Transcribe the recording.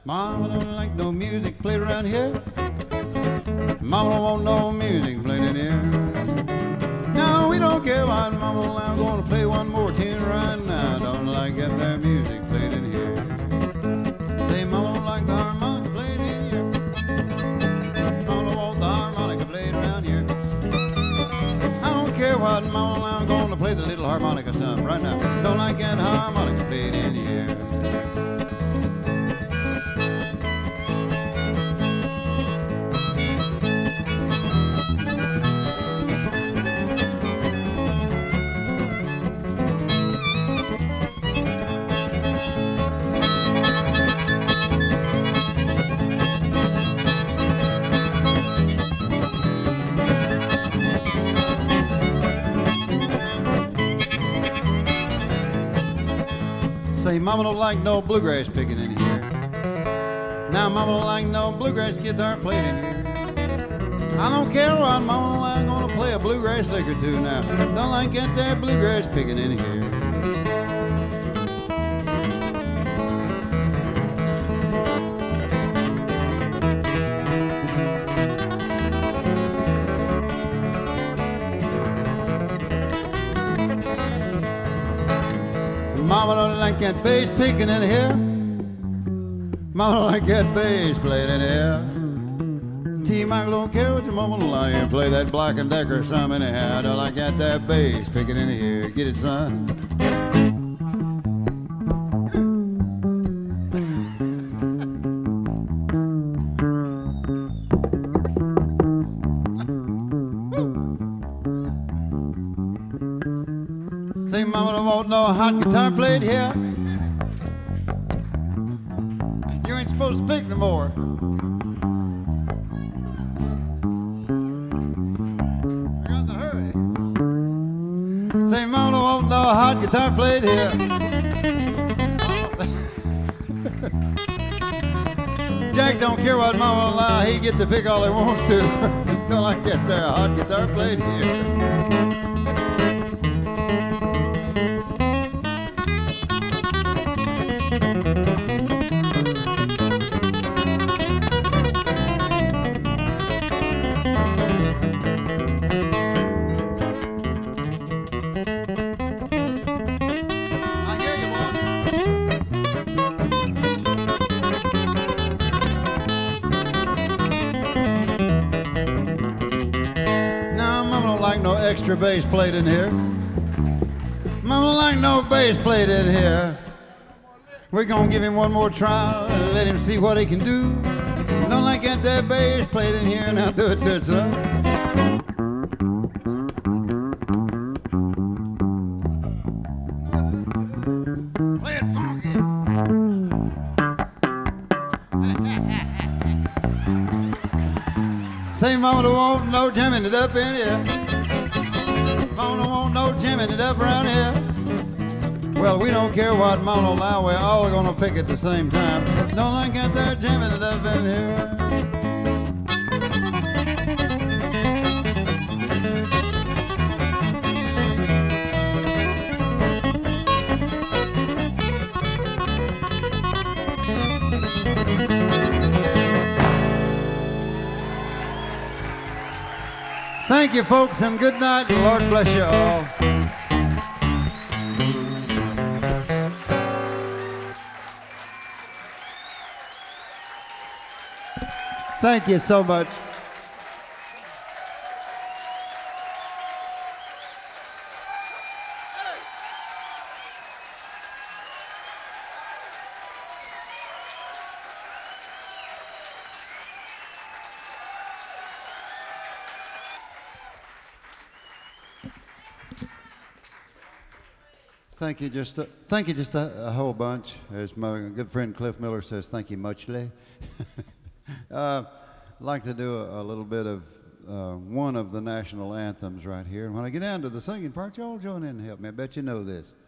Mama don't like no music played around here. Mama don't want no music played in here. No, we don't care what Mama will. I'm gonna play one more tune right now. Don't like get their music played in here. Say Mama don't like the harmonica played in here. Mama don't want the harmonica played around here. I don't care what Mama, I'm gonna play the little harmonica some right now. Don't like that harmonica played in here. Say, Mama don't like no bluegrass picking in here. Now, Mama don't like no bluegrass guitar played in here. I don't care what Mama don't like, I'm gonna play a bluegrass lick or two now. Don't like get that bluegrass picking in here. Mama don't like that bass picking in here. Mama don't like that bass played in here. T. Michael don't care what your mama don't like. Play that Black & Decker some anyhow. Don't like that bass picking in here. Get it, son? Say, Mama don't want no hot guitar played here. You ain't supposed to pick no more. I got to hurry. Say, Mama don't want no hot guitar played here. Jack don't care what Mama will allow. He get to pick all he wants to. Don't like that there hot guitar played here. No extra bass played in here. Mama don't like no bass played in here. We're gonna give him one more try and let him see what he can do. Don't like that bass played in here. Now do it to it, son. Play it funky. Say, Mama don't want no jamming it up in here. Mama don't want no jamming it up around here. Well, we don't care what Mama will allow. We're all gonna pick at the same time. Don't like that there jamming it up in here. Thank you, folks, and good night, and Lord bless you all. Thank you so much. Thank you just a whole bunch. As my good friend Cliff Miller says, thank you muchly. I'd like to do a little bit of one of the national anthems right here. And when I get down to the singing part, y'all join in and help me. I bet you know this.